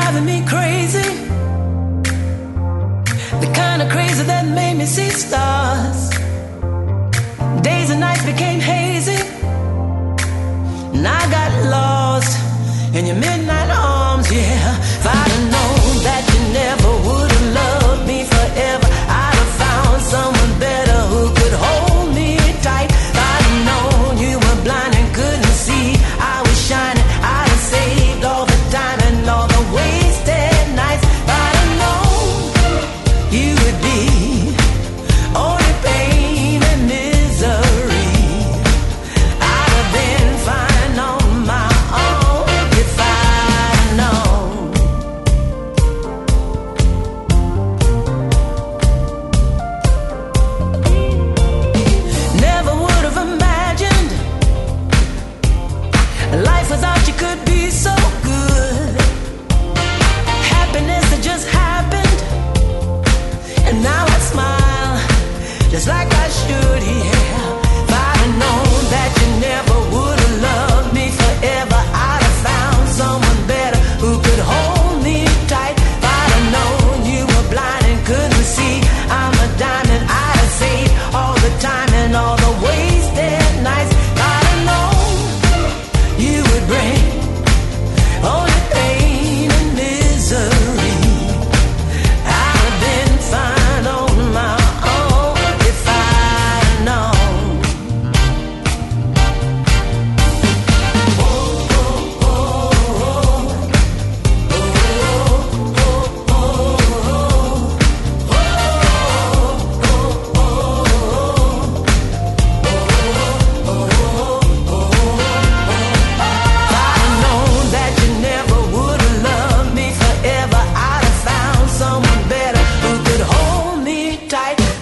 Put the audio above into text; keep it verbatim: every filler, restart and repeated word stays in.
driving me crazy, the kind of crazy that made me see stars. Days and nights became hazy, and I got lost in your midnight arms, yeah. If I'd have known that you never would have loved me forever, I'd have found someone better who could hold me tight. If I'd have known you were blind and couldn't see I was shining, I'd have saved all the time and all the wasted nights. If I'd have known you would be only pain and misery, I'd have been fine on my own if I'd known. Never would have imagined life without you could be so good. Happiness that just happened, and now I smile just like I should, yeah. If I'd have known that you never would have loved me forever, I'd have found someone better who could hold me tight. If I'd have known you were blind and couldn't see I'm a diamond, I'd have saved all the time and all the wasted nights. If I'd have known you would bring only pain and misery, I'd have been fine on my own if I'd known. If I'd have known that you never would have loved me forever, I'd have found someone better who could hold me tight.